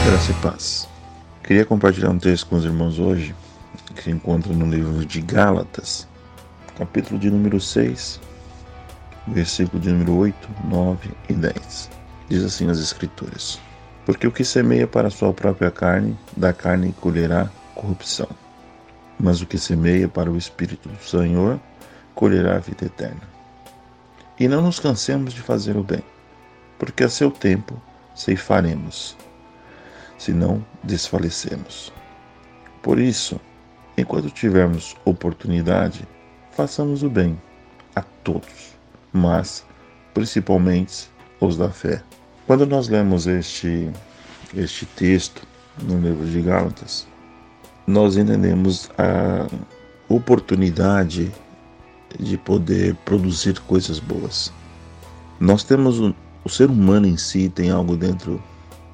Graça e paz. Queria compartilhar um texto com os irmãos hoje, que se encontra no livro de Gálatas, capítulo de número 6, versículo de número 8, 9 e 10. Diz assim as Escrituras: Porque o que semeia para a sua própria carne, da carne colherá corrupção. Mas o que semeia para o Espírito do Senhor, colherá a vida eterna. E não nos cansemos de fazer o bem, porque a seu tempo ceifaremos, se não desfalecemos. Por isso, enquanto tivermos oportunidade, façamos o bem a todos, mas principalmente os da fé. Quando nós lemos este texto no livro de Gálatas, nós entendemos a oportunidade de poder produzir coisas boas. Nós temos o ser humano em si tem algo dentro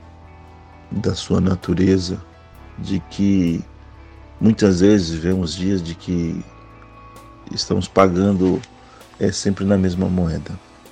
da sua natureza de que muitas vezes vivemos dias de que estamos pagando sempre na mesma moeda.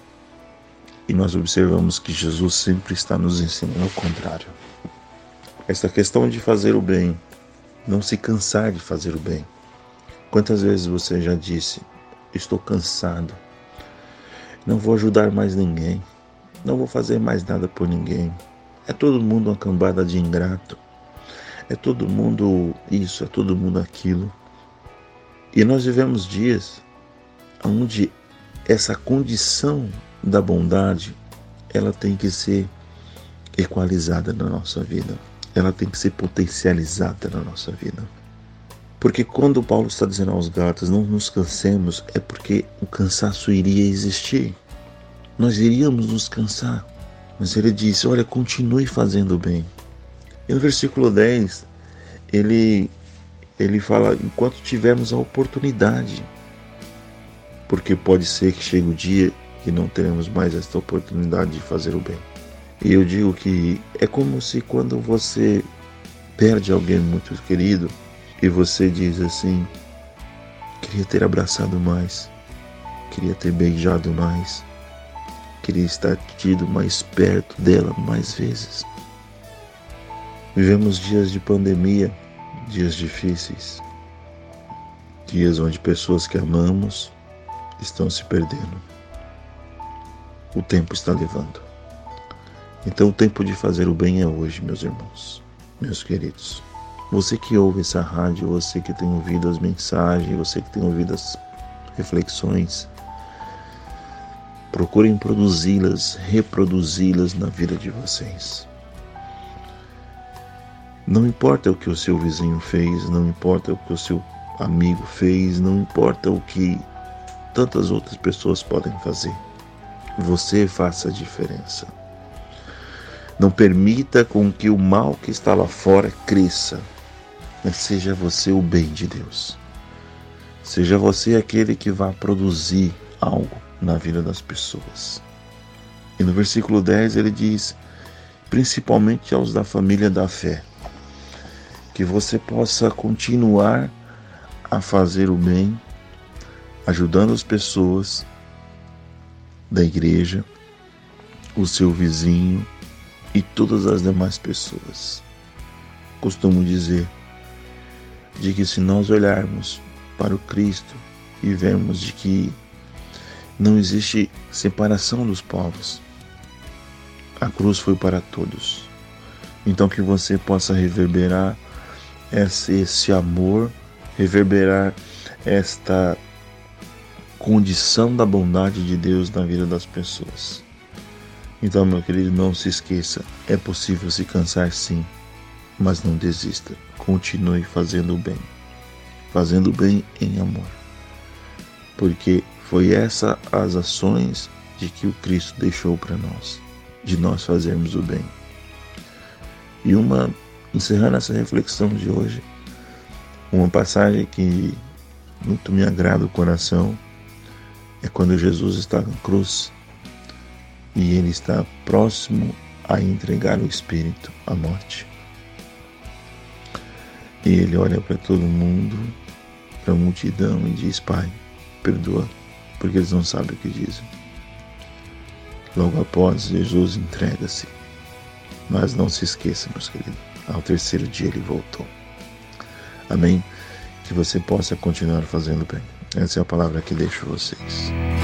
E nós observamos que Jesus sempre está nos ensinando o contrário. Essa questão de fazer o bem, não se cansar de fazer o bem. Quantas vezes você já disse: estou cansado, não vou ajudar mais ninguém, não vou fazer mais nada por ninguém. É todo mundo uma cambada de ingrato. É todo mundo isso, é todo mundo aquilo. E nós vivemos dias onde essa condição da bondade, ela tem que ser equalizada na nossa vida. Ela tem que ser potencializada na nossa vida. Porque quando Paulo está dizendo aos Gálatas, não nos cansemos, é porque o cansaço iria existir. Nós iríamos nos cansar. Mas ele disse: olha, continue fazendo o bem. E no versículo 10, ele fala: enquanto tivermos a oportunidade. Porque pode ser que chegue o dia que não teremos mais esta oportunidade de fazer o bem. E eu digo que é como se quando você perde alguém muito querido e você diz assim: queria ter abraçado mais, queria ter beijado mais, queria estar tido mais perto dela mais vezes. Vivemos dias de pandemia, dias difíceis, dias onde pessoas que amamos estão se perdendo. O tempo está levando. Então o tempo de fazer o bem é hoje, meus irmãos, meus queridos. Você que ouve essa rádio, você que tem ouvido as mensagens, você que tem ouvido as reflexões, procurem produzi-las, reproduzi-las na vida de vocês. Não importa o que o seu vizinho fez, não importa o que o seu amigo fez, não importa o que tantas outras pessoas podem fazer. Você faça a diferença. Não permita com que o mal que está lá fora cresça, mas seja você o bem de Deus. Seja você aquele que vai produzir algo na vida das pessoas. E no versículo 10 ele diz: principalmente aos da família da fé, que você possa continuar a fazer o bem, ajudando as pessoas da igreja, o seu vizinho e todas as demais pessoas. Costumo dizer de que se nós olharmos para o Cristo e vermos de que não existe separação dos povos, a cruz foi para todos. Então que você possa reverberar esse amor, reverberar esta condição da bondade de Deus na vida das pessoas. Então, meu querido, não se esqueça, é possível se cansar sim, mas não desista. Continue fazendo o bem em amor. Porque foi essa as ações de que o Cristo deixou para nós, de nós fazermos o bem. E encerrando essa reflexão de hoje, uma passagem que muito me agrada o coração, é quando Jesus está na cruz e ele está próximo a entregar o Espírito à morte. E ele olha para todo mundo, para a multidão e diz: Pai, perdoa, porque eles não sabem o que dizem. Logo após, Jesus entrega-se. Mas não se esqueça, meus queridos, ao terceiro dia ele voltou. Amém? Que você possa continuar fazendo bem. Essa é a palavra que deixo vocês.